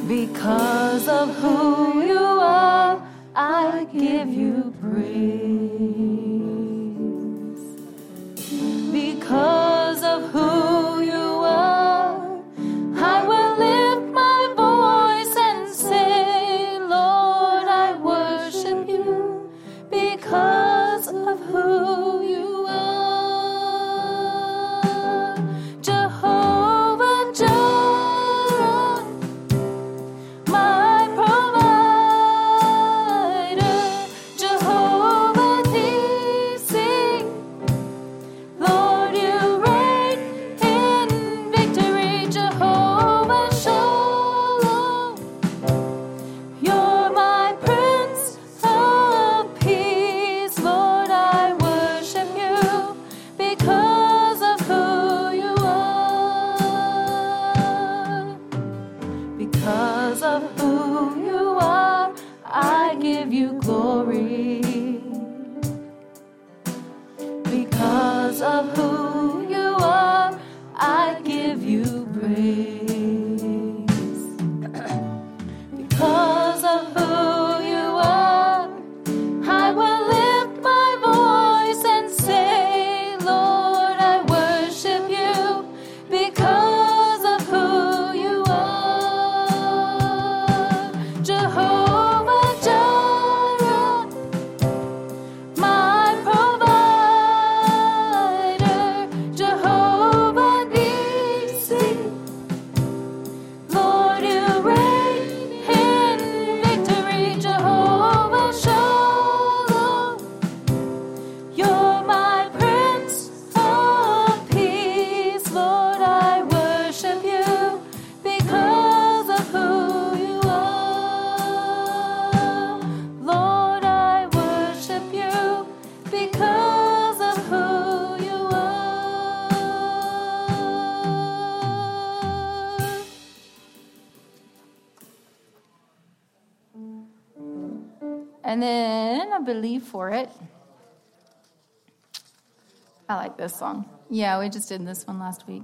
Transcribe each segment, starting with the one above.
Because of who you are, I give you praise. Because of who you are, I will lift my voice and say, Lord, I worship you because of who you are. Jehovah Jireh, my provider. Jehovah Nissi, Lord, you reign in victory. Jehovah Shalom, you're my Prince of Peace. Lord, I worship you because of who you are. Because of who you are, I give you glory. Because of who you are, I give you praise. Because of who you are, I will lift my voice and say, Lord, I worship you because of who you are. Jehovah Jireh, my provider. Jehovah Nissi, Lord, you reign in victory. Jehovah Shalom, you're my Prince of Peace. Lord, I worship you because of who you are. Lord, I worship you because of who you are. And then I believe for it, I like this song. Yeah, we just did this one last week.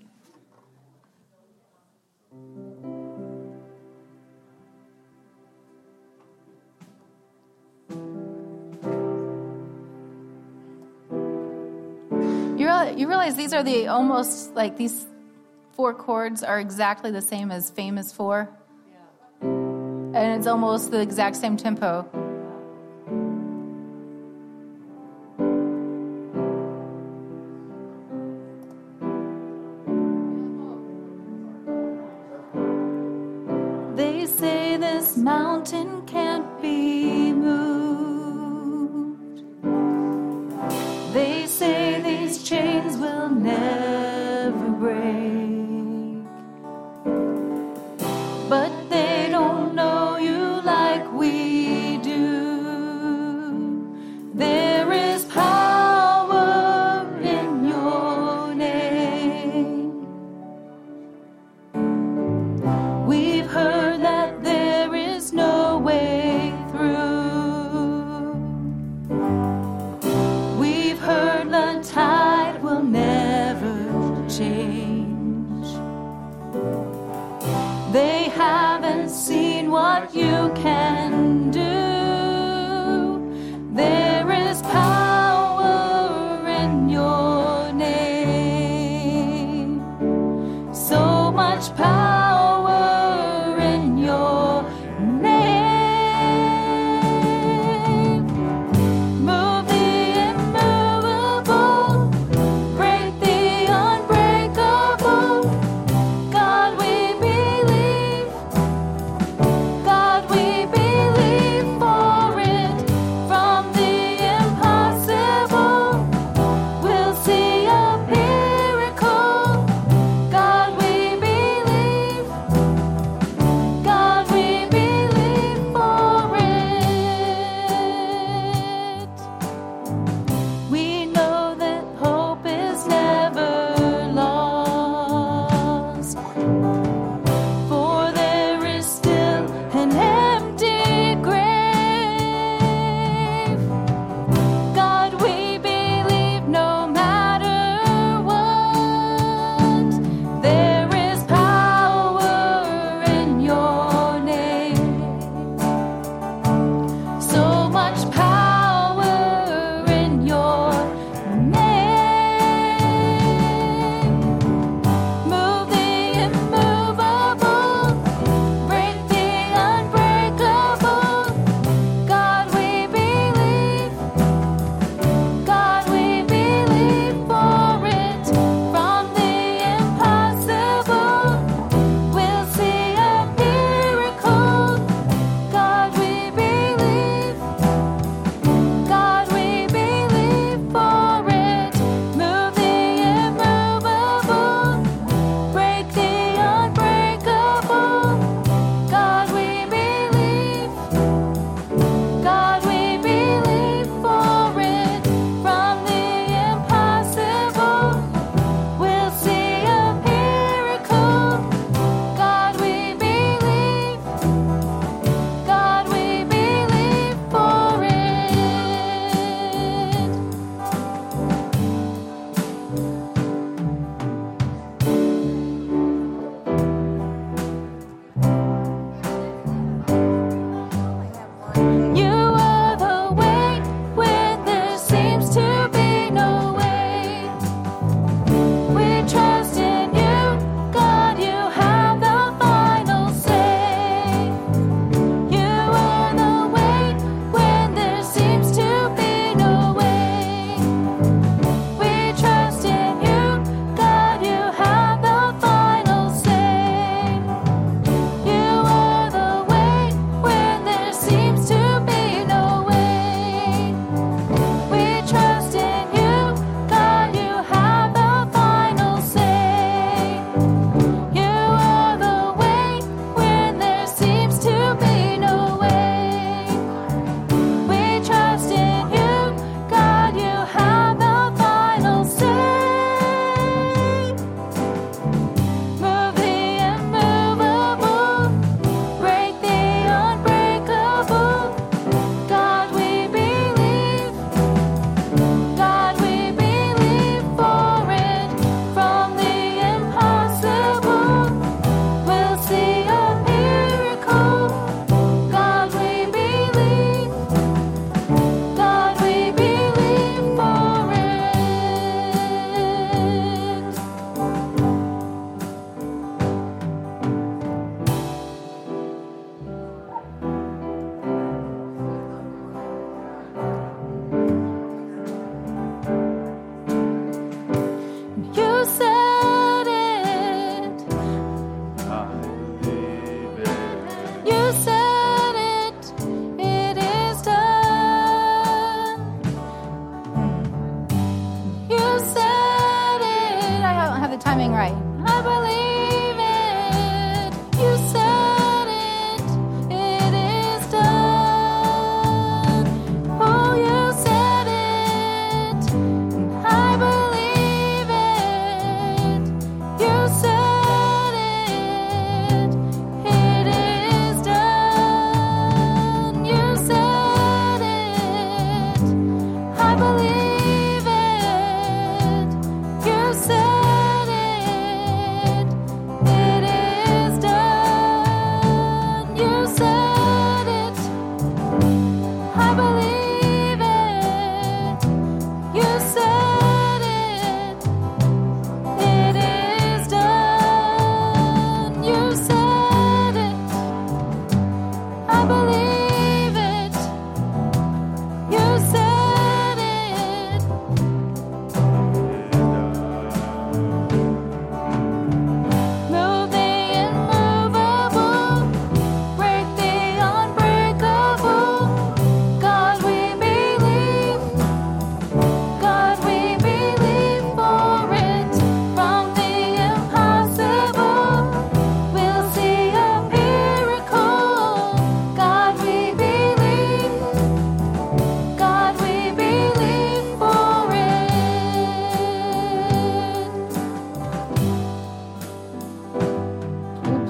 You realize these are the almost like these 4 chords are exactly the same as Famous 4? And it's almost the exact same tempo. They say this mountain can't be moved. They say these chains will never break. But they don't know you like we do. There is power in your name. We've heard that there is no way through. We've heard the tide will never change. They haven't seen what you can do. There is power in your name. So much power in your name. Move the immovable, break the unbreakable. God, we believe. God, we believe for it. From the impossible, we'll see a miracle. God, we believe.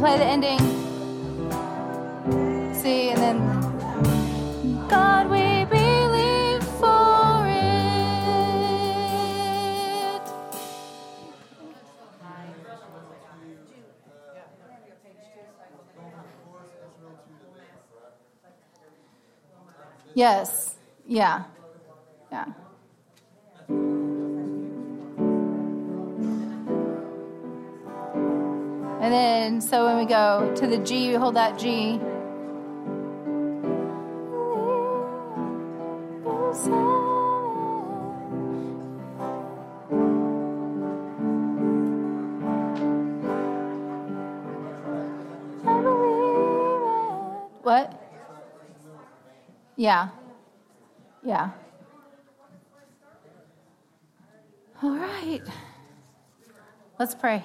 play the ending. See, and then God, we believe for it. Yes. Yeah. Yeah. And then, so when we go to the G, we hold that G. What? Yeah. Yeah. All right. Let's pray.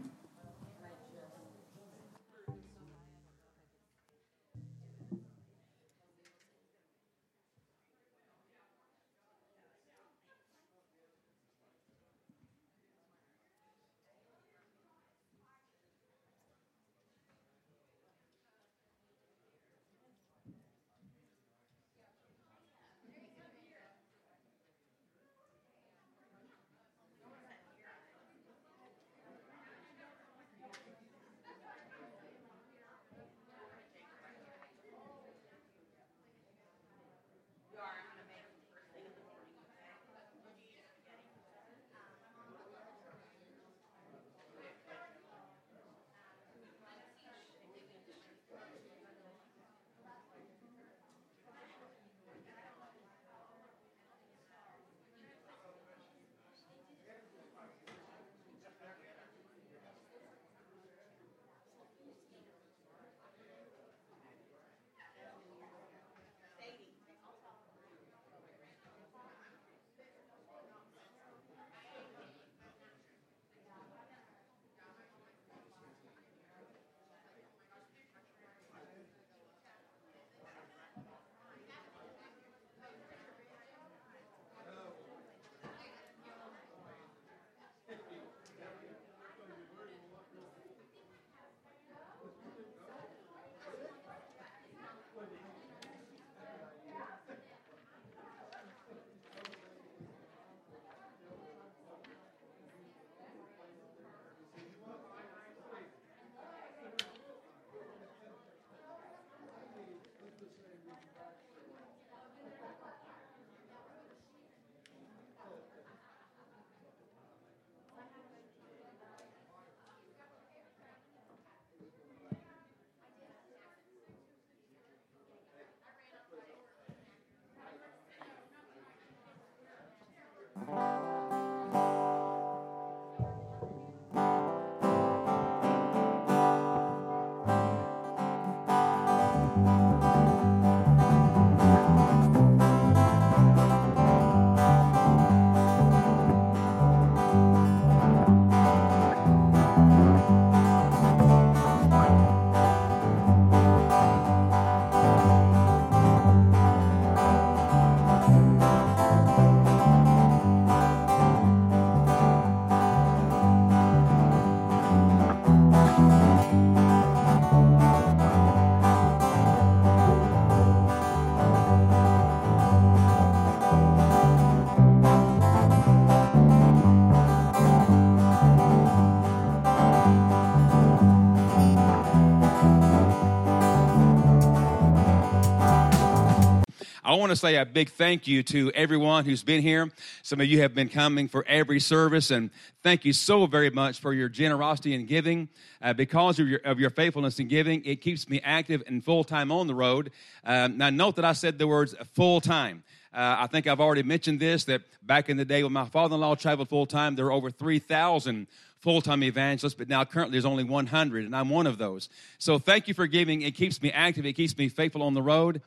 I want to say a big thank you to everyone who's been here. Some of you have been coming for every service, and thank you so very much for your generosity in giving. Because of your faithfulness in giving, it keeps me active and full-time on the road. Now, note that I said the words full-time. I think I've already mentioned this, that back in the day when my father-in-law traveled full-time, there were over 3,000 full-time evangelists, but now currently there's only 100, and I'm one of those. So thank you for giving. It keeps me active. It keeps me faithful on the road.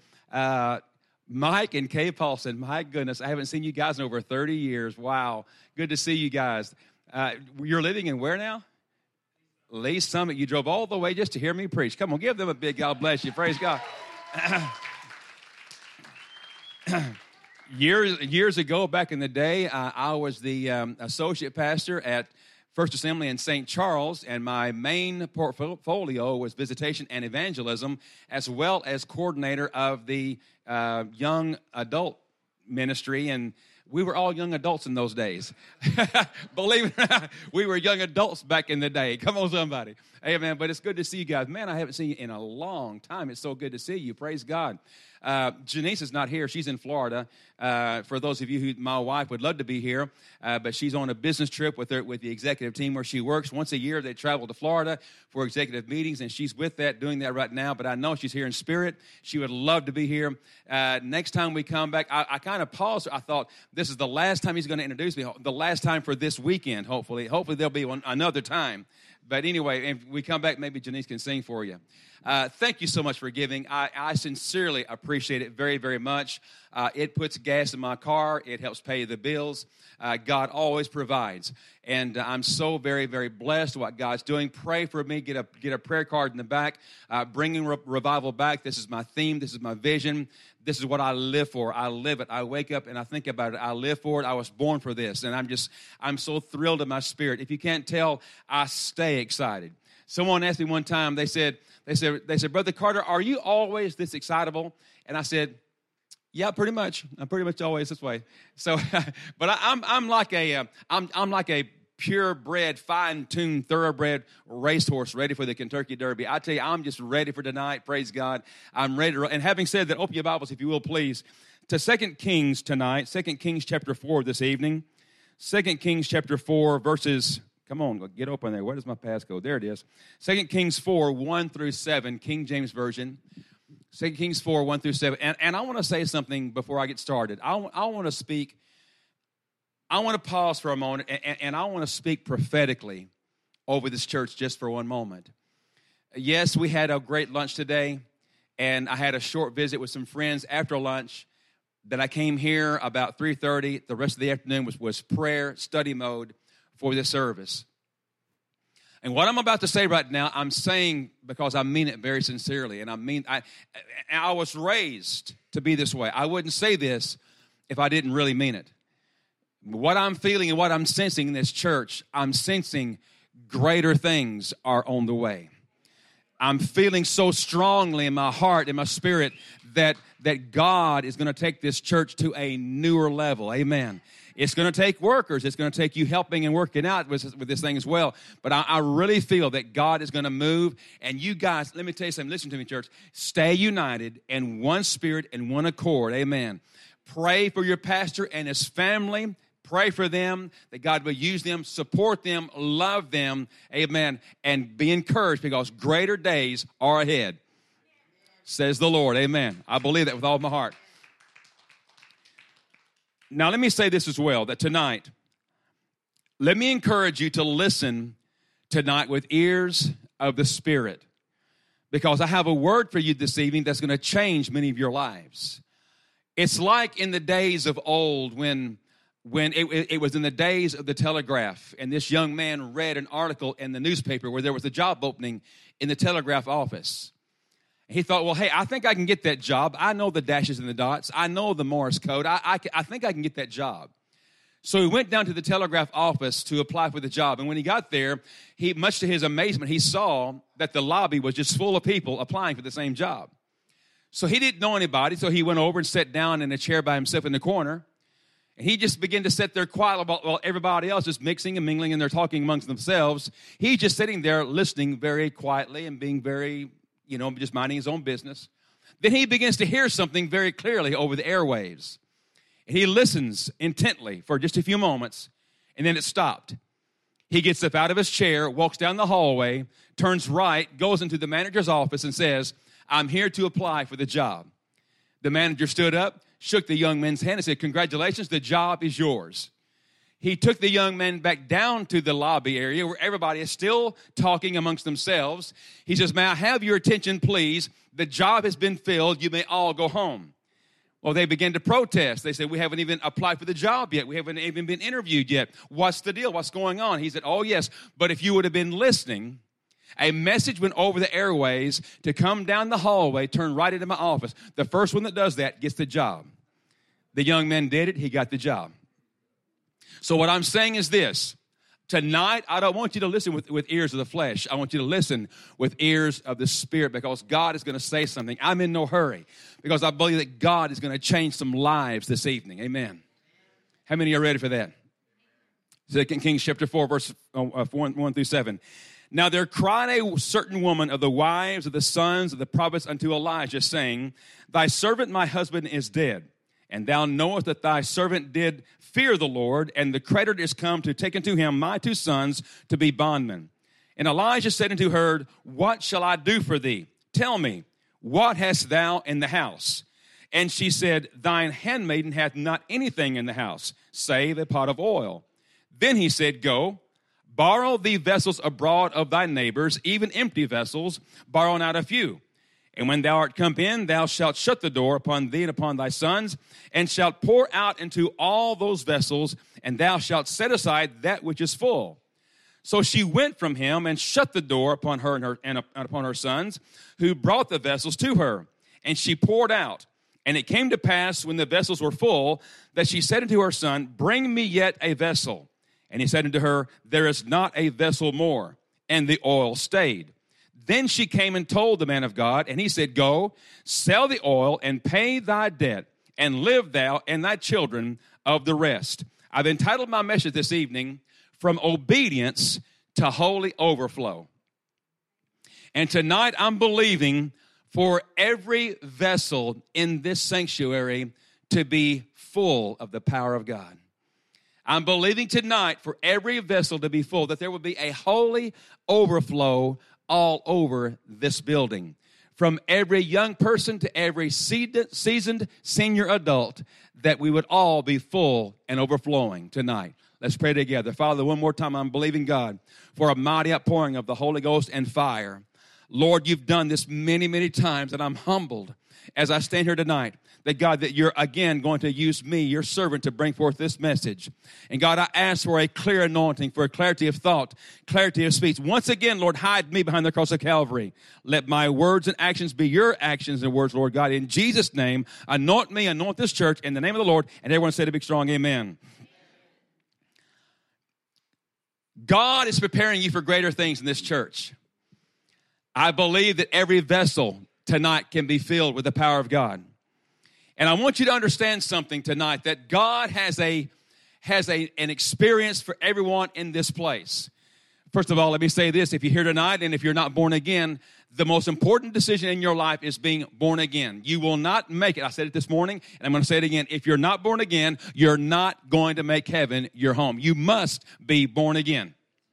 Mike and Kay Paulson, my goodness, I haven't seen you guys in over 30 years. Wow. Good to see you guys. You're living in where now? Lee Summit. You drove all the way just to hear me preach. Come on, give them a big God bless you. Praise God. Years ago, back in the day, I was the associate pastor at First Assembly in St. Charles, and my main portfolio was visitation and evangelism, as well as coordinator of the young adult ministry. And we were all young adults in those days. Believe it or not, we were young adults back in the day. Come on, somebody. Amen. But it's good to see you guys. Man, I haven't seen you in a long time. It's so good to see you. Praise God. Janice is not here. She's in Florida. For those of you who, my wife would love to be here, but she's on a business trip with the executive team where she works. Once a year, they travel to Florida for executive meetings, and she's doing that right now. But I know she's here in spirit. She would love to be here. Next time we come back, I kind of paused. I thought, this is the last time he's going to introduce me, the last time for this weekend, hopefully. Hopefully there'll be another time. But anyway, if we come back, maybe Janice can sing for you. Thank you so much for giving. I sincerely appreciate it very, very much. It puts gas in my car. It helps pay the bills. God always provides. And I'm so very, very blessed what God's doing. Pray for me. Get a prayer card in the back. Bringing revival back. This is my theme. This is my vision. This is what I live for. I live it. I wake up and I think about it. I live for it. I was born for this. And I'm so thrilled in my spirit. If you can't tell, I stay excited. Someone asked me one time, they said, Brother Carter, are you always this excitable? And I said, yeah, pretty much. I'm pretty much always this way. So, but I'm like a purebred, fine-tuned, thoroughbred racehorse ready for the Kentucky Derby. I tell you, I'm just ready for tonight. Praise God. I'm ready to. And having said that, open your Bibles, if you will, please, to 2 Kings tonight. 2 Kings chapter 4 this evening. 2 Kings chapter 4 verses. Come on, get open there. Where does my passcode? There it is. 2 Kings 4, 1 through 7, King James Version. 2 Kings 4, 1 through 7. And I want to say something before I get started. I want to speak. I want to pause for a moment, and I want to speak prophetically over this church just for one moment. Yes, we had a great lunch today, and I had a short visit with some friends after lunch. Then I came here about 3:30. The rest of the afternoon was prayer, study mode for this service. And what I'm about to say right now, I'm saying because I mean it very sincerely. And I was raised to be this way. I wouldn't say this if I didn't really mean it. What I'm feeling and what I'm sensing in this church, I'm sensing greater things are on the way. I'm feeling so strongly in my heart, in my spirit, that God is going to take this church to a newer level. Amen. It's going to take workers. It's going to take you helping and working out with this thing as well. But I really feel that God is going to move. And you guys, let me tell you something. Listen to me, church. Stay united in one spirit and one accord. Amen. Pray for your pastor and his family. Pray for them, that God will use them, support them, love them. Amen. And be encouraged because greater days are ahead, says the Lord. Amen. I believe that with all my heart. Now, let me say this as well, that tonight, let me encourage you to listen tonight with ears of the Spirit, because I have a word for you this evening that's going to change many of your lives. It's like in the days of old when it was in the days of the telegraph, and this young man read an article in the newspaper where there was a job opening in the telegraph office. He thought, well, hey, I think I can get that job. I know the dashes and the dots. I know the Morse code. I think I can get that job. So he went down to the telegraph office to apply for the job. And when he got there, much to his amazement, he saw that the lobby was just full of people applying for the same job. So he didn't know anybody, so he went over and sat down in a chair by himself in the corner. And he just began to sit there quietly while everybody else is mixing and mingling and they're talking amongst themselves. He's just sitting there listening very quietly and being very, just minding his own business. Then he begins to hear something very clearly over the airwaves. And he listens intently for just a few moments, and then it stopped. He gets up out of his chair, walks down the hallway, turns right, goes into the manager's office and says, I'm here to apply for the job. The manager stood up, shook the young man's hand and said, congratulations, the job is yours. He took the young man back down to the lobby area where everybody is still talking amongst themselves. He says, may I have your attention, please? The job has been filled. You may all go home. Well, they began to protest. They said, we haven't even applied for the job yet. We haven't even been interviewed yet. What's the deal? What's going on? He said, oh, yes, but if you would have been listening, a message went over the airways to come down the hallway, turn right into my office. The first one that does that gets the job. The young man did it. He got the job. So what I'm saying is this. Tonight, I don't want you to listen with ears of the flesh. I want you to listen with ears of the Spirit, because God is going to say something. I'm in no hurry, because I believe that God is going to change some lives this evening. Amen. How many are ready for that? 2 Kings chapter 4, verse 1 through 7. Now there cried a certain woman of the wives of the sons of the prophets unto Elijah, saying, Thy servant my husband is dead, and thou knowest that thy servant did fear the Lord, and the creditor is come to take unto him my 2 sons to be bondmen. And Elijah said unto her, What shall I do for thee? Tell me, what hast thou in the house? And she said, Thine handmaiden hath not anything in the house, save a pot of oil. Then he said, Go, borrow thee vessels abroad of thy neighbors, even empty vessels, borrow not a few. And when thou art come in, thou shalt shut the door upon thee and upon thy sons, and shalt pour out into all those vessels, and thou shalt set aside that which is full. So she went from him and shut the door upon her and upon her sons, who brought the vessels to her. And she poured out. And it came to pass, when the vessels were full, that she said unto her son, Bring me yet a vessel. And he said unto her, There is not a vessel more. And the oil stayed. Then she came and told the man of God, and he said, Go, sell the oil, and pay thy debt, and live thou and thy children of the rest. I've entitled my message this evening, From Obedience to Holy Overflow. And tonight I'm believing for every vessel in this sanctuary to be full of the power of God. I'm believing tonight for every vessel to be full, that there will be a holy overflow all over this building. From every young person to every seasoned senior adult, that we would all be full and overflowing tonight. Let's pray together. Father, one more time, I'm believing God for a mighty outpouring of the Holy Ghost and fire. Lord, you've done this many, many times, and I'm humbled as I stand here tonight, that God, that you're again going to use me, your servant, to bring forth this message. And God, I ask for a clear anointing, for a clarity of thought, clarity of speech. Once again, Lord, hide me behind the cross of Calvary. Let my words and actions be your actions and words, Lord God. In Jesus' name, anoint me, anoint this church, in the name of the Lord. And everyone said a big strong amen. God is preparing you for greater things in this church. I believe that every vessel tonight can be filled with the power of God. And I want you to understand something tonight, that God has an experience for everyone in this place. First of all, let me say this. If you're here tonight and if you're not born again, the most important decision in your life is being born again. You will not make it. I said it this morning, and I'm going to say it again. If you're not born again, you're not going to make heaven your home. You must be born again.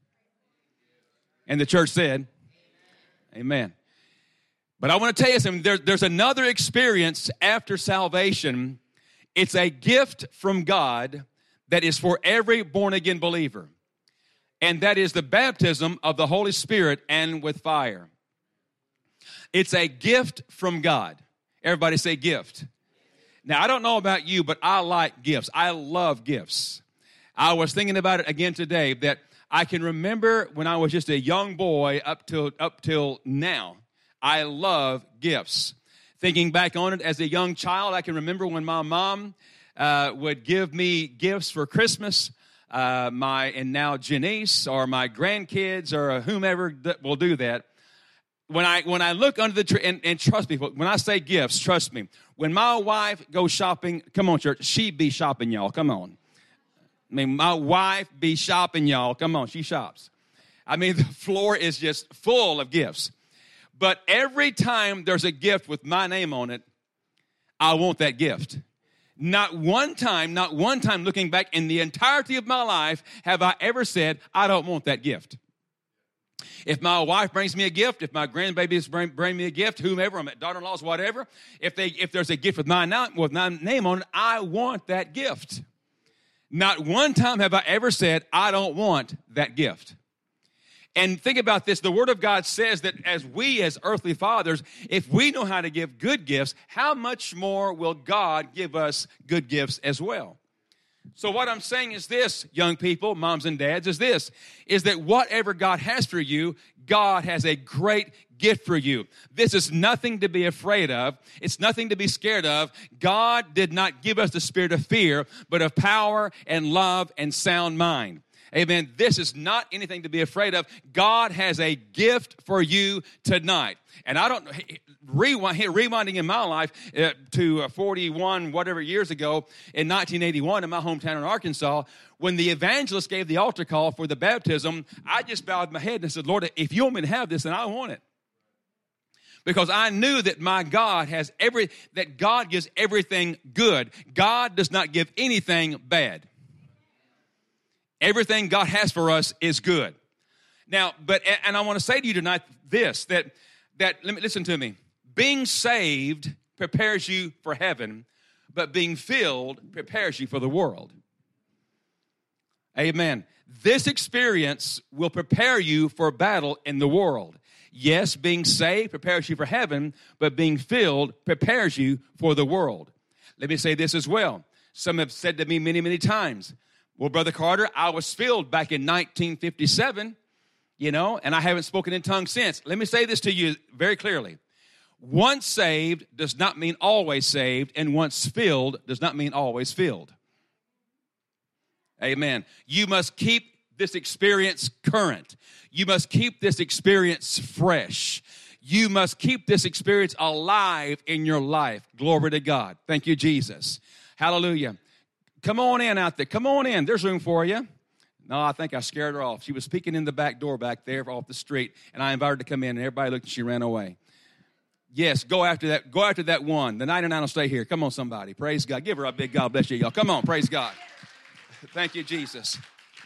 And the church said, Amen. But I want to tell you something. There's another experience after salvation. It's a gift from God that is for every born-again believer. And that is the baptism of the Holy Spirit and with fire. It's a gift from God. Everybody say gift. Now, I don't know about you, but I like gifts. I love gifts. I was thinking about it again today, that I can remember when I was just a young boy up till now. I love gifts. Thinking back on it as a young child, I can remember when my mom would give me gifts for Christmas. And now Janice or my grandkids or whomever that will do that. When I look under the tree, and trust me, when I say gifts, trust me. When my wife goes shopping, come on, church, she be shopping, y'all. Come on. I mean, my wife be shopping, y'all. Come on, she shops. I mean, the floor is just full of gifts. But every time there's a gift with my name on it, I want that gift. Not one time looking back in the entirety of my life have I ever said, I don't want that gift. If my wife brings me a gift, if my grandbabies bring me a gift, whomever, my daughter-in-laws, whatever, if there's a gift with my name on it, I want that gift. Not one time have I ever said, I don't want that gift. And think about this. The Word of God says that as earthly fathers, if we know how to give good gifts, how much more will God give us good gifts as well? So what I'm saying is this, young people, moms and dads, is that whatever God has for you, God has a great gift for you. This is nothing to be afraid of. It's nothing to be scared of. God did not give us the spirit of fear, but of power and love and sound mind. Amen. This is not anything to be afraid of. God has a gift for you tonight. And I don't, rewinding in my life to 41 whatever years ago in 1981 in my hometown in Arkansas, when the evangelist gave the altar call for the baptism, I just bowed my head and said, Lord, if you want me to have this, then I want it. Because I knew that my God that God gives everything good. God does not give anything bad. Everything God has for us is good. Now, and I want to say to you tonight this, that listen to me. Being saved prepares you for heaven, but being filled prepares you for the world. Amen. This experience will prepare you for battle in the world. Yes, being saved prepares you for heaven, but being filled prepares you for the world. Let me say this as well. Some have said to me many, many times, well, Brother Carter, I was filled back in 1957, and I haven't spoken in tongues since. Let me say this to you very clearly. Once saved does not mean always saved, and once filled does not mean always filled. Amen. You must keep this experience current. You must keep this experience fresh. You must keep this experience alive in your life. Glory to God. Thank you, Jesus. Hallelujah. Come on in out there. Come on in. There's room for you. No, I think I scared her off. She was peeking in the back door back there off the street, and I invited her to come in, and everybody looked and she ran away. Yes, go after that. Go after that one. The 99 will stay here. Come on, somebody. Praise God. Give her a big God bless you, y'all. Come on. Praise God. Thank you, Jesus.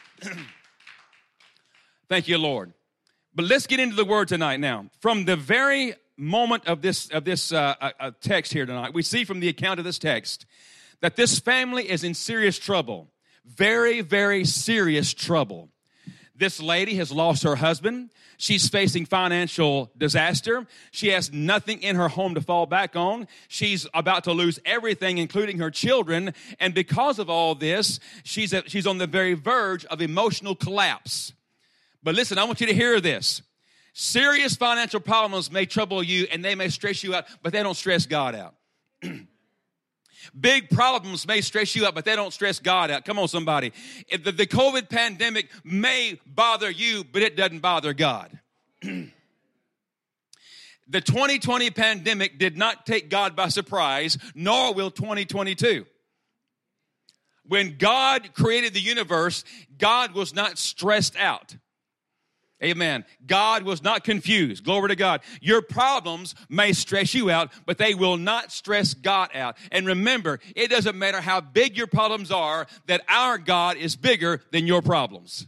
Thank you, Lord. But let's get into the word tonight now. From the very moment of this text here tonight, we see from the account of this text that this family is in serious trouble. Very, very serious trouble. This lady has lost her husband. She's facing financial disaster. She has nothing in her home to fall back on. She's about to lose everything, including her children. And because of all this, she's on the very verge of emotional collapse. But listen, I want you to hear this. Serious financial problems may trouble you and they may stress you out, but they don't stress God out. Big problems may stress you out, but they don't stress God out. Come on, somebody. The COVID pandemic may bother you, but it doesn't bother God. The 2020 pandemic did not take God by surprise, nor will 2022. When God created the universe, God was not stressed out. Amen. God was not confused. Glory to God. Your problems may stress you out, but they will not stress God out. And remember, it doesn't matter how big your problems are, that our God is bigger than your problems.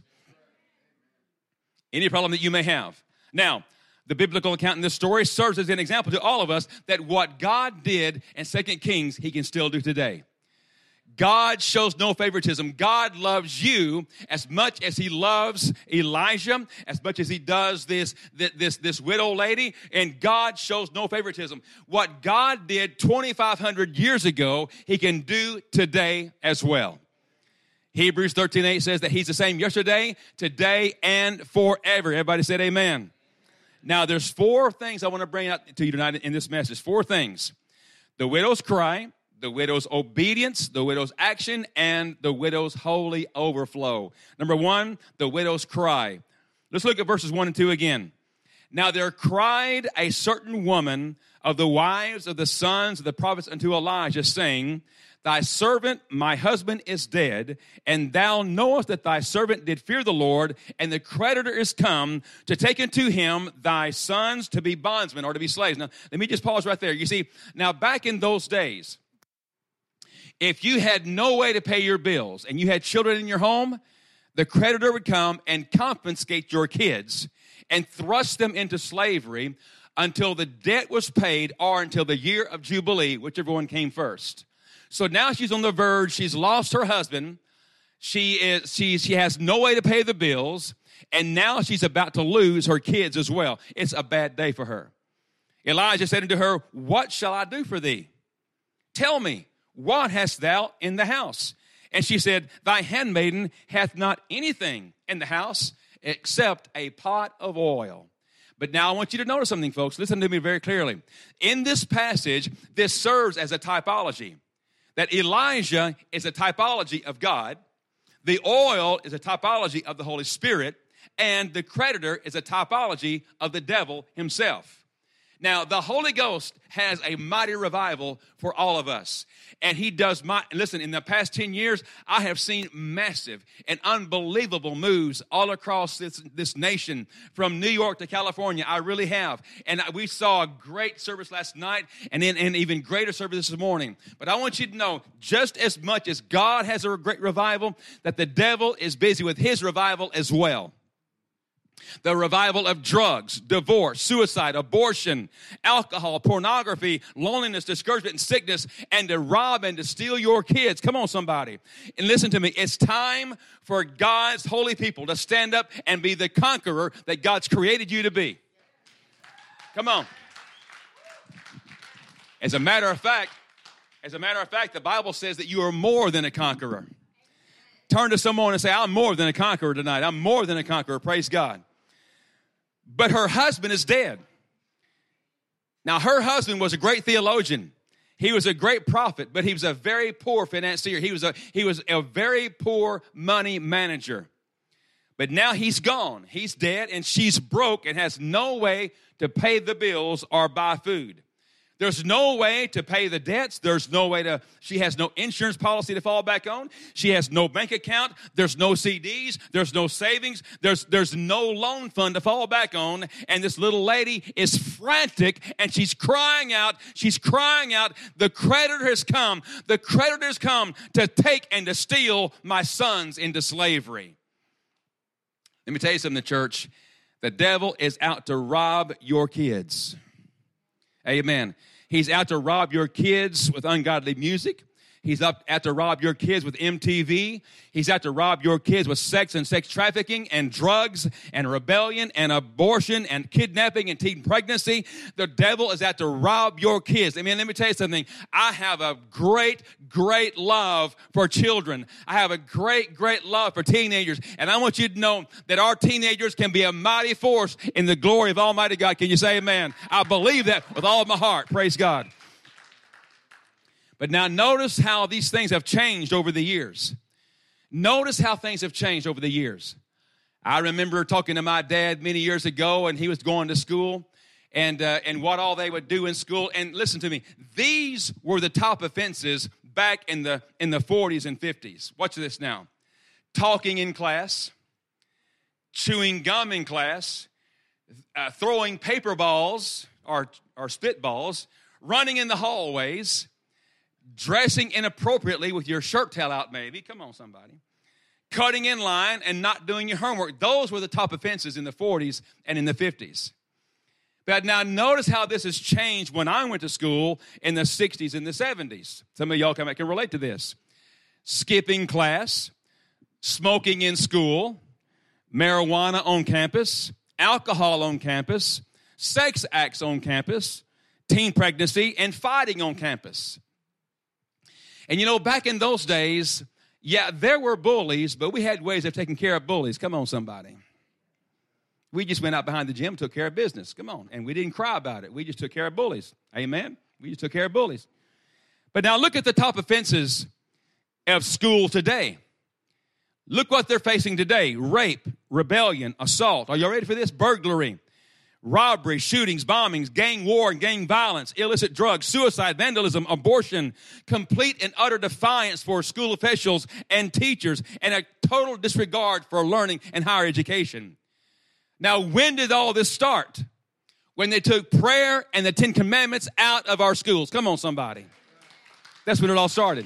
Any problem that you may have. Now, the biblical account in this story serves as an example to all of us that what God did in 2 Kings, he can still do today. God shows no favoritism. God loves you as much as he loves Elijah, as much as he does this widow lady, and God shows no favoritism. What God did 2,500 years ago, he can do today as well. Hebrews 13:8 says that he's the same yesterday, today, and forever. Everybody said amen. Now, there's 4 things I want to bring out to you tonight in this message. 4 things. The widow's cry, the widow's obedience, the widow's action, and the widow's holy overflow. Number 1, the widow's cry. Let's look at verses 1 and 2 again. Now there cried a certain woman of the wives of the sons of the prophets unto Elijah, saying, Thy servant, my husband, is dead, and thou knowest that thy servant did fear the Lord, and the creditor is come to take unto him thy sons to be bondsmen or to be slaves. Now, let me just pause right there. You see, now back in those days, if you had no way to pay your bills and you had children in your home, the creditor would come and confiscate your kids and thrust them into slavery until the debt was paid or until the year of Jubilee, whichever one came first. So now she's on the verge. She's lost her husband. She has no way to pay the bills, and now she's about to lose her kids as well. It's a bad day for her. Elijah said unto her, What shall I do for thee? Tell me, what hast thou in the house? And she said, Thy handmaiden hath not anything in the house except a pot of oil. But now I want you to notice something, folks. Listen to me very clearly. In this passage, this serves as a typology. That Elijah is a typology of God. The oil is a typology of the Holy Spirit, and the creditor is a typology of the devil himself. Now, the Holy Ghost has a mighty revival for all of us. And he does listen, in the past 10 years, I have seen massive and unbelievable moves all across this nation, from New York to California. I really have. And we saw a great service last night and even greater service this morning. But I want you to know, just as much as God has a great revival, that the devil is busy with his revival as well. The revival of drugs, divorce, suicide, abortion, alcohol, pornography, loneliness, discouragement, and sickness, and to rob and to steal your kids. Come on, somebody. And listen to me. It's time for God's holy people to stand up and be the conqueror that God's created you to be. Come on. As a matter of fact, the Bible says that you are more than a conqueror. Turn to someone and say, I'm more than a conqueror tonight. I'm more than a conqueror. Praise God. But her husband is dead. Now, her husband was a great theologian. He was a great prophet, but he was a very poor financier. He was a very poor money manager. But now he's gone. He's dead, and she's broke and has no way to pay the bills or buy food. There's no way to pay the debts. She has no insurance policy to fall back on. She has no bank account. There's no CDs. There's no savings. There's no loan fund to fall back on. And this little lady is frantic, and she's crying out. She's crying out, the creditor has come. The creditor has come to take and to steal my sons into slavery. Let me tell you something, church. The devil is out to rob your kids. Amen. He's out to rob your kids with ungodly music. He's out to rob your kids with MTV. He's out to rob your kids with sex and sex trafficking and drugs and rebellion and abortion and kidnapping and teen pregnancy. The devil is out to rob your kids. I mean, let me tell you something. I have a great, great love for children. I have a great, great love for teenagers. And I want you to know that our teenagers can be a mighty force in the glory of Almighty God. Can you say amen? I believe that with all of my heart. Praise God. But now notice how these things have changed over the years. Notice how things have changed over the years. I remember talking to my dad many years ago, and he was going to school, and what all they would do in school. And listen to me, these were the top offenses back in the 40s and 50s. Watch this now. Talking in class, chewing gum in class, throwing paper balls or spitballs, running in the hallways, dressing inappropriately with your shirt tail out maybe. Come on, somebody. Cutting in line and not doing your homework. Those were the top offenses in the 40s and in the 50s. But now notice how this has changed when I went to school in the 60s and the 70s. Some of y'all can relate to this. Skipping class, smoking in school, marijuana on campus, alcohol on campus, sex acts on campus, teen pregnancy, and fighting on campus. And you know, back in those days, yeah, there were bullies, but we had ways of taking care of bullies. Come on, somebody. We just went out behind the gym, took care of business. Come on. And we didn't cry about it. We just took care of bullies. Amen? We just took care of bullies. But now look at the top offenses of school today. Look what they're facing today. Rape, rebellion, assault. Are you ready for this? Burglary, robbery, shootings, bombings, gang war and gang violence, illicit drugs, suicide, vandalism, abortion, complete and utter defiance for school officials and teachers, and a total disregard for learning and higher education. Now, when did all this start? When they took prayer and the 10 Commandments out of our schools. Come on, somebody. That's when it all started.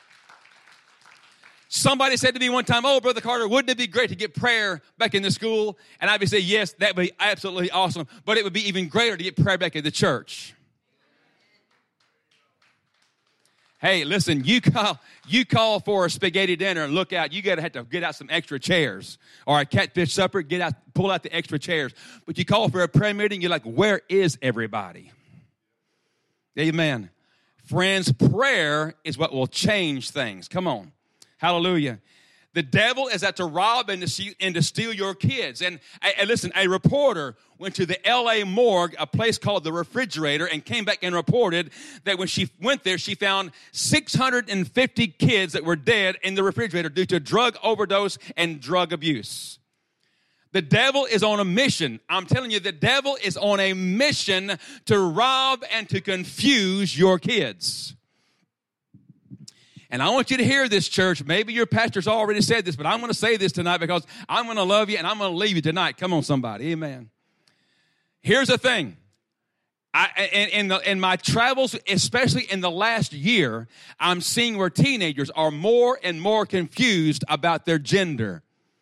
Somebody said to me one time, oh, Brother Carter, wouldn't it be great to get prayer back in the school? And I would say, yes, that would be absolutely awesome. But it would be even greater to get prayer back in the church. Hey, listen, you call for a spaghetti dinner and look out. You have to get out some extra chairs. Or a catfish supper, pull out the extra chairs. But you call for a prayer meeting, you're like, where is everybody? Amen. Friends, prayer is what will change things. Come on. Hallelujah. The devil is out to rob and to steal your kids. And listen, a reporter went to the L.A. morgue, a place called the Refrigerator, and came back and reported that when she went there, she found 650 kids that were dead in the refrigerator due to drug overdose and drug abuse. The devil is on a mission. I'm telling you, the devil is on a mission to rob and to confuse your kids. And I want you to hear this, church. Maybe your pastor's already said this, but I'm going to say this tonight because I'm going to love you and I'm going to leave you tonight. Come on, somebody. Amen. Here's the thing. In my travels, especially in the last year, I'm seeing where teenagers are more and more confused about their gender.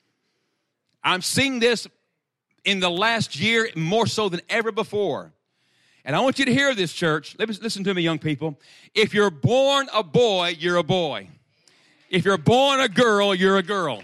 I'm seeing this in the last year more so than ever before. And I want you to hear this, church. Listen to me, young people. If you're born a boy, you're a boy. If you're born a girl, you're a girl.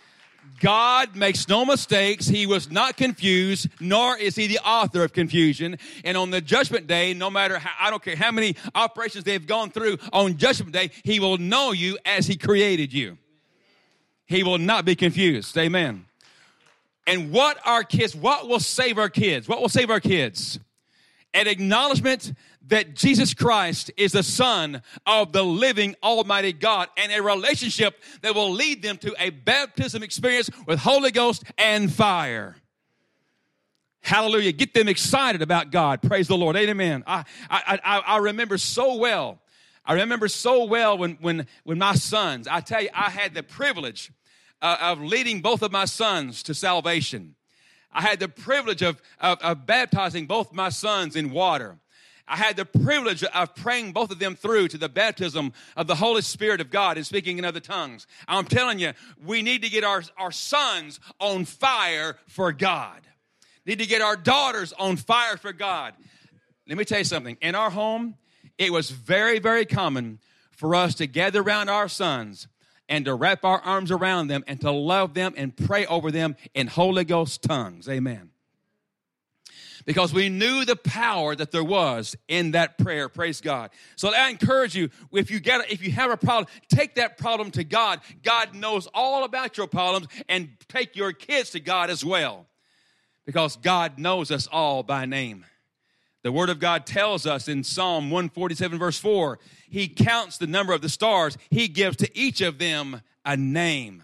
God makes no mistakes. He was not confused, nor is he the author of confusion. And on the judgment day, no matter how, I don't care how many operations they've gone through, on judgment day, he will know you as he created you. He will not be confused. Amen. And what will save our kids? What will save our kids? An acknowledgement that Jesus Christ is the Son of the living Almighty God, and a relationship that will lead them to a baptism experience with Holy Ghost and fire. Hallelujah. Get them excited about God. Praise the Lord. Amen. I remember so well. I remember so well when my sons, I tell you, I had the privilege of leading both of my sons to salvation. I had the privilege of baptizing both my sons in water. I had the privilege of praying both of them through to the baptism of the Holy Spirit of God and speaking in other tongues. I'm telling you, we need to get our sons on fire for God. Need to get our daughters on fire for God. Let me tell you something. In our home, it was very, very common for us to gather around our sons and to wrap our arms around them and to love them and pray over them in Holy Ghost tongues. Amen. Because we knew the power that there was in that prayer. Praise God. So I encourage you, if you have a problem, take that problem to God. God knows all about your problems, and take your kids to God as well. Because God knows us all by name. The Word of God tells us in Psalm 147, verse 4, He counts the number of the stars. He gives to each of them a name.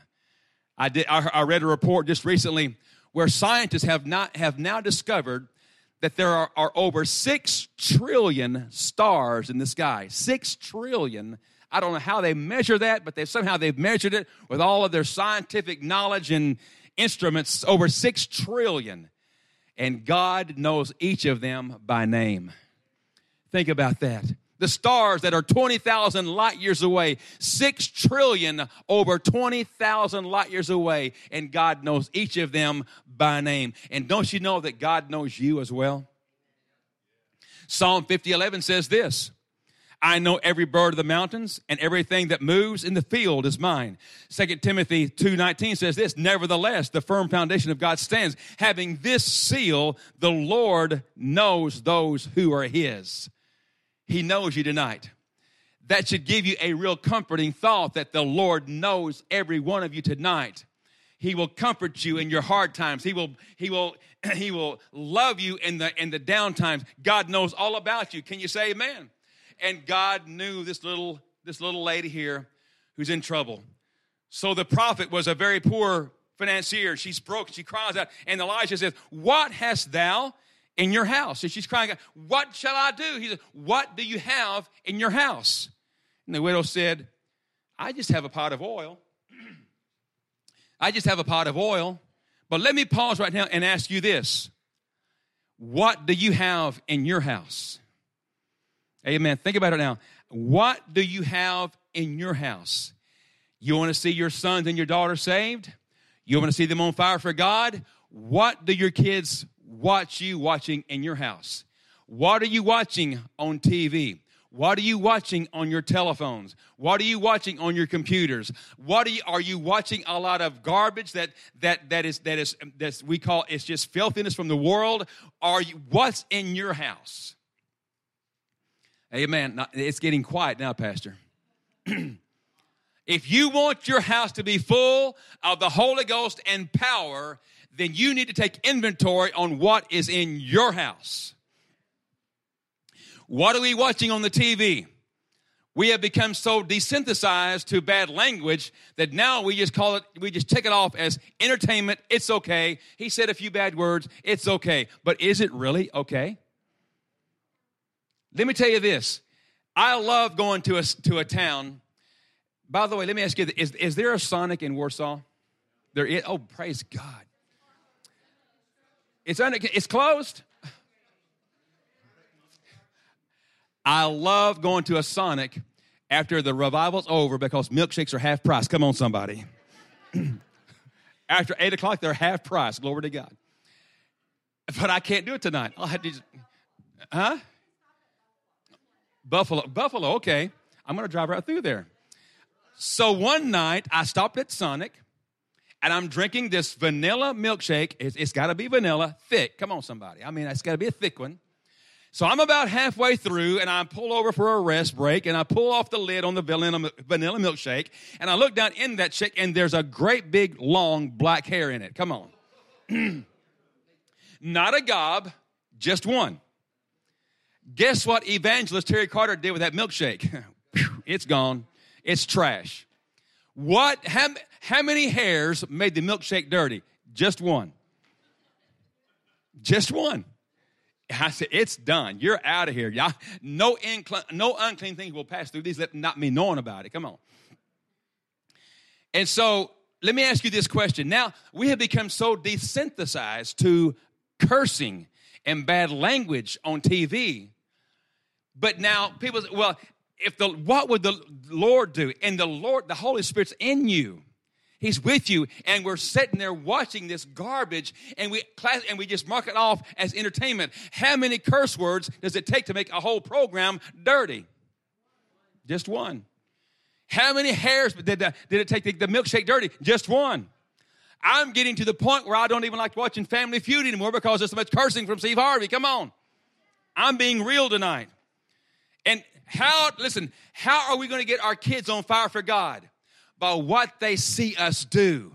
I read a report just recently where scientists have now discovered that there are over 6 trillion stars in the sky. 6 trillion. I don't know how they measure that, but they've measured it with all of their scientific knowledge and instruments. Over 6 trillion. And God knows each of them by name. Think about that. The stars that are 20,000 light years away, 6 trillion over 20,000 light years away, and God knows each of them by name. And don't you know that God knows you as well? Psalm 50:11 says this, I know every bird of the mountains, and everything that moves in the field is mine. 2 Timothy 2:19 says this, nevertheless, the firm foundation of God stands. Having this seal, the Lord knows those who are his. He knows you tonight. That should give you a real comforting thought that the Lord knows every one of you tonight. He will comfort you in your hard times. He will love you in the down times. God knows all about you. Can you say amen? And God knew this little lady here who's in trouble. So the prophet was a very poor financier. She's broke. She cries out. And Elijah says, what hast thou in your house? And she's crying out, what shall I do? He said, what do you have in your house? And the widow said, I just have a pot of oil. I just have a pot of oil. But let me pause right now and ask you this. What do you have in your house? Amen. Think about it now. What do you have in your house? You want to see your sons and your daughters saved? You want to see them on fire for God? What do your kids watching in your house? What are you watching on TV? What are you watching on your telephones? What are you watching on your computers? Are you watching a lot of garbage that we call it's just filthiness from the world? What's in your house? Amen. It's getting quiet now, Pastor. If you want your house to be full of the Holy Ghost and power, then you need to take inventory on what is in your house. What are we watching on the TV? We have become so desensitized to bad language that now we just take it off as entertainment. It's okay. He said a few bad words. It's okay. But is it really okay? Let me tell you this. I love going to a town. By the way, let me ask you, is there a Sonic in Warsaw? There is. Oh, praise God. It's closed? I love going to a Sonic after the revival's over because milkshakes are half price. Come on, somebody. After 8 o'clock, they're half price. Glory to God. But I can't do it tonight. I'll have to Buffalo, okay. I'm going to drive right through there. So one night, I stopped at Sonic, and I'm drinking this vanilla milkshake. It's got to be vanilla, thick. Come on, somebody. I mean, it's got to be a thick one. So I'm about halfway through, and I pull over for a rest break, and I pull off the lid on the vanilla milkshake, and I look down in that shake, and there's a great big, long black hair in it. Come on. Not a gob, just one. Guess what evangelist Terry Carter did with that milkshake? It's gone. It's trash. How many hairs made the milkshake dirty? Just one. Just one. I said, it's done. You're out of here. Y'all, no unclean thing will pass through these, not me knowing about it. Come on. And so let me ask you this question. Now, we have become so desensitized to cursing and bad language on TV. But now people say, well, what would the Lord do? And the Holy Spirit's in you. He's with you, and we're sitting there watching this garbage, and we just mark it off as entertainment. How many curse words does it take to make a whole program dirty? Just one. How many hairs did it take to make the milkshake dirty? Just one. I'm getting to the point where I don't even like watching Family Feud anymore because there's so much cursing from Steve Harvey. Come on. I'm being real tonight. And how are we going to get our kids on fire for God? By what they see us do.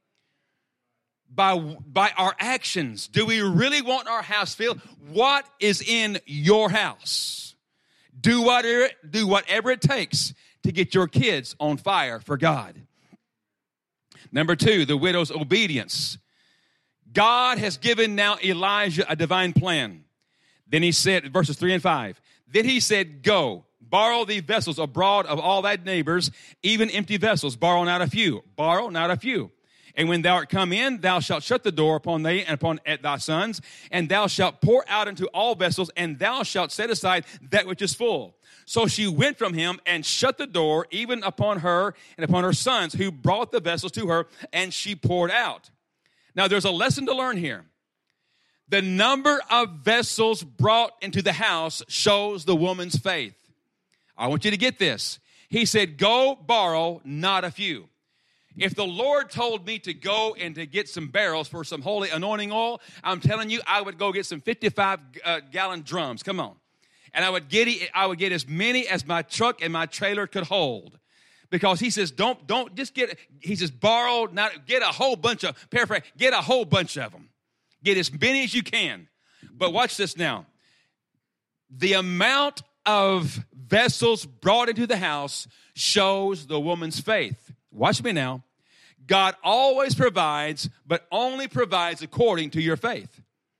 By our actions. Do we really want our house filled? What is in your house? Do whatever it takes to get your kids on fire for God. Number 2, the widow's obedience. God has given now Elijah a divine plan. Then he said, verses 3 and 5, then he said, go. Borrow thee vessels abroad of all thy neighbors, even empty vessels. Borrow not a few. Borrow not a few. And when thou art come in, thou shalt shut the door upon thee and upon thy sons, and thou shalt pour out into all vessels, and thou shalt set aside that which is full. So she went from him and shut the door, even upon her and upon her sons, who brought the vessels to her, and she poured out. Now, there's a lesson to learn here. The number of vessels brought into the house shows the woman's faith. I want you to get this. He said, go borrow not a few. If the Lord told me to go and to get some barrels for some holy anointing oil, I'm telling you, I would go get some 55-gallon drums. Come on. And I would get as many as my truck and my trailer could hold. Because he says, don't just get, he says, borrow, not get a whole bunch of, paraphrase, get a whole bunch of them. Get as many as you can. But watch this now. The amount of vessels brought into the house shows the woman's faith. Watch me now. God always provides, but only provides according to your faith.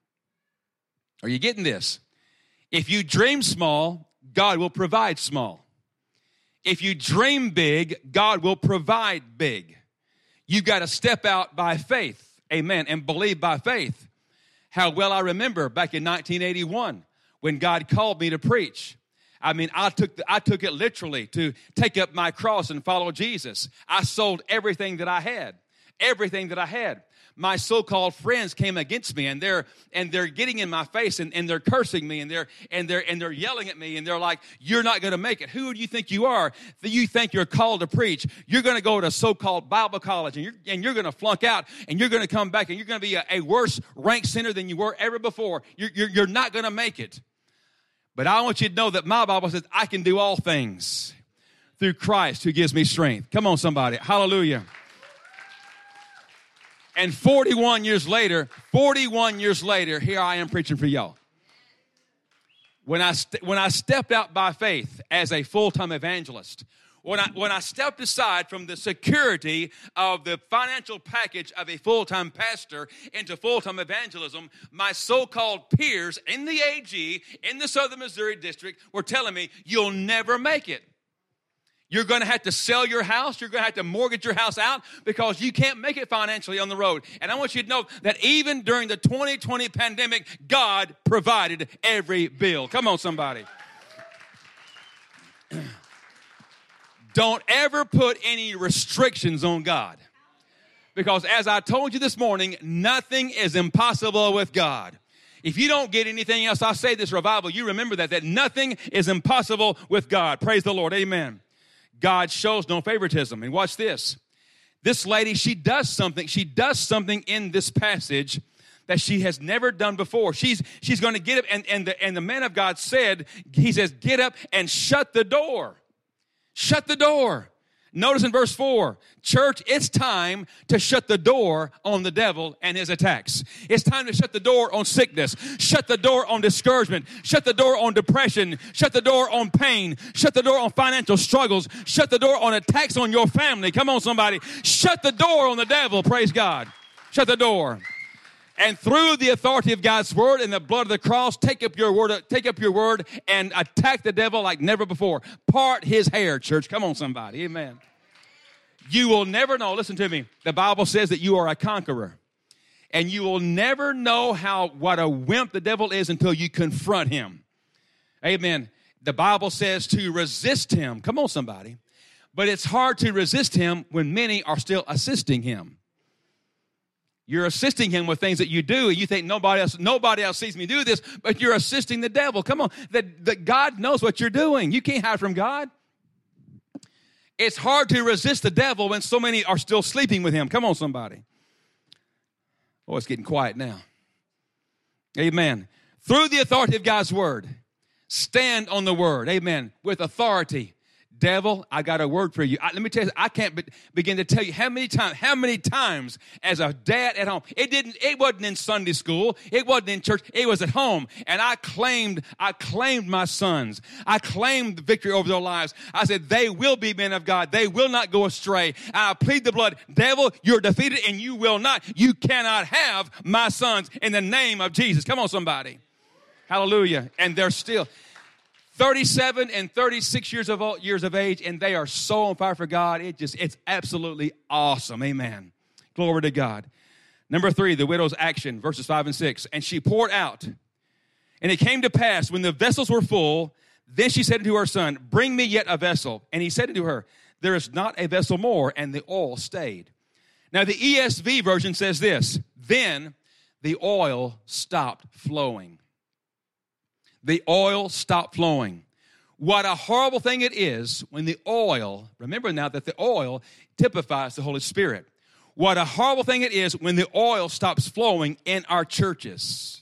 Are you getting this? If you dream small, God will provide small. If you dream big, God will provide big. You've got to step out by faith, amen, and believe by faith. How well I remember back in 1981 when God called me to preach. I mean, I took it literally to take up my cross and follow Jesus. I sold everything that I had. Everything that I had. My so-called friends came against me, and they're getting in my face, and they're cursing me, and they're yelling at me, and they're like, "You're not going to make it. Who do you think you are? That you think you're called to preach? You're going to go to so-called Bible college, and you're going to flunk out, and you're going to come back, and you're going to be a worse ranked sinner than you were ever before. You're not going to make it." But I want you to know that my Bible says I can do all things through Christ who gives me strength. Come on, somebody. Hallelujah. And 41 years later, here I am preaching for y'all. When I stepped out by faith as a full-time evangelist, when I stepped aside from the security of the financial package of a full-time pastor into full-time evangelism, my so-called peers in the AG, in the Southern Missouri District, were telling me, you'll never make it. You're going to have to sell your house. You're going to have to mortgage your house out because you can't make it financially on the road. And I want you to know that even during the 2020 pandemic, God provided every bill. Come on, somebody. Don't ever put any restrictions on God. Because as I told you this morning, nothing is impossible with God. If you don't get anything else, I say this revival, you remember that nothing is impossible with God. Praise the Lord. Amen. God shows no favoritism. And watch this. This lady, she does something in this passage that she has never done before. She's going to get up, and the man of God said, he says, get up and shut the door. Shut the door. Notice in verse 4, church, it's time to shut the door on the devil and his attacks. It's time to shut the door on sickness. Shut the door on discouragement. Shut the door on depression. Shut the door on pain. Shut the door on financial struggles. Shut the door on attacks on your family. Come on, somebody. Shut the door on the devil. Praise God. Shut the door. And through the authority of God's word and the blood of the cross, take up your word and attack the devil like never before. Part his hair, church. Come on, somebody. Amen. You will never know. Listen to me. The Bible says that you are a conqueror. And you will never know what a wimp the devil is until you confront him. Amen. The Bible says to resist him. Come on, somebody. But it's hard to resist him when many are still assisting him. You're assisting him with things that you do, and you think nobody else sees me do this, but you're assisting the devil. Come on, that God knows what you're doing. You can't hide from God. It's hard to resist the devil when so many are still sleeping with him. Come on, somebody. Oh, it's getting quiet now. Amen. Through the authority of God's word, stand on the word. Amen. With authority. Devil, I got a word for you. Let me tell you, I can't begin to tell you how many times as a dad at home, it wasn't in Sunday school, it wasn't in church, it was at home. And I claimed my sons. I claimed the victory over their lives. I said, they will be men of God. They will not go astray. And I plead the blood. Devil, you're defeated and you cannot have my sons in the name of Jesus. Come on, somebody. Hallelujah. And they're still 37 and 36 years of age, and they are so on fire for God. It's absolutely awesome. Amen. Glory to God. Number 3, the widow's action, verses 5 and 6. And she poured out. And it came to pass, when the vessels were full, then she said unto her son, bring me yet a vessel. And he said unto her, there is not a vessel more, and the oil stayed. Now the ESV version says this, then the oil stopped flowing. The oil stopped flowing. What a horrible thing it is when the oil, remember now that the oil typifies the Holy Spirit. What a horrible thing it is when the oil stops flowing in our churches.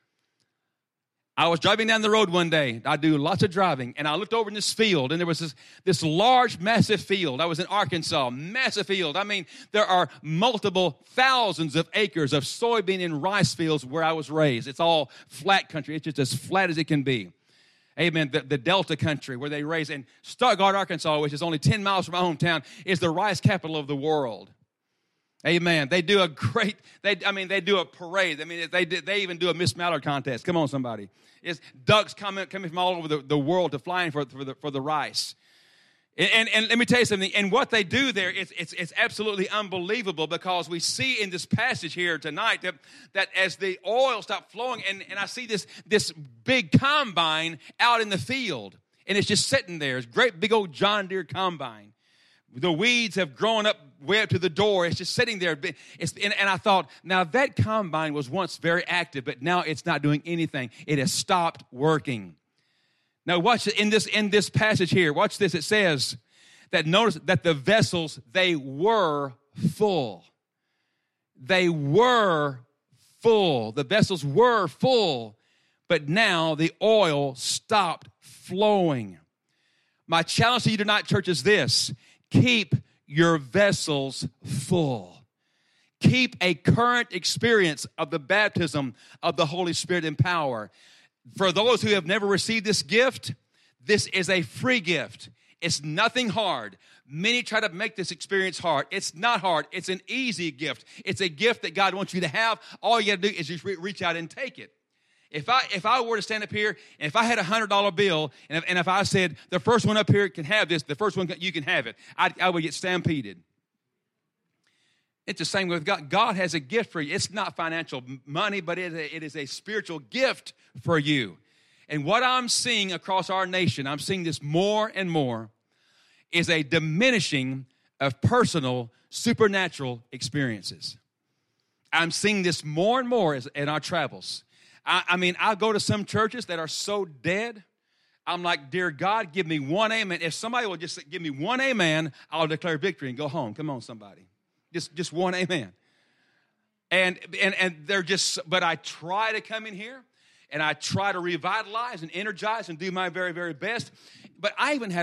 I was driving down the road one day. I do lots of driving, and I looked over in this field, and there was this large, massive field. I was in Arkansas, massive field. I mean, there are multiple thousands of acres of soybean and rice fields where I was raised. It's all flat country. It's just as flat as it can be. Amen. The Delta country where they raise. And Stuttgart, Arkansas, which is only 10 miles from my hometown, is the rice capital of the world. Amen. They do a parade. I mean, they even do a Miss Mallard contest. Come on, somebody. It's ducks coming from all over the world to flying for the rice. And let me tell you something. And what they do there, it's absolutely unbelievable, because we see in this passage here tonight that as the oil stopped flowing, and I see this big combine out in the field, and it's just sitting there. It's a great big old John Deere combine. The weeds have grown up way up to the door. It's just sitting there. And I thought, now that combine was once very active, but now it's not doing anything. It has stopped working. Now watch in this passage here. Watch this. It says that notice that the vessels, they were full. They were full. The vessels were full, but now the oil stopped flowing. My challenge to you tonight, church, is this. Keep your vessels full. Keep a current experience of the baptism of the Holy Spirit in power. For those who have never received this gift, this is a free gift. It's nothing hard. Many try to make this experience hard. It's not hard. It's an easy gift. It's a gift that God wants you to have. All you got to do is just reach out and take it. If I were to stand up here, and if I had a $100 bill, and if I said, the first one up here can have this, the first one you can have it, I would get stampeded. It's the same with God. God has a gift for you. It's not financial money, but it is a spiritual gift for you. And what I'm seeing across our nation, I'm seeing this more and more, is a diminishing of personal, supernatural experiences. I'm seeing this more and more in our travels. I mean, I go to some churches that are so dead. I'm like, dear God, give me one amen. If somebody will just give me one amen, I'll declare victory and go home. Come on, somebody. Just one amen. And they're just, but I try to come in here and I try to revitalize and energize and do my very, very best. But I even had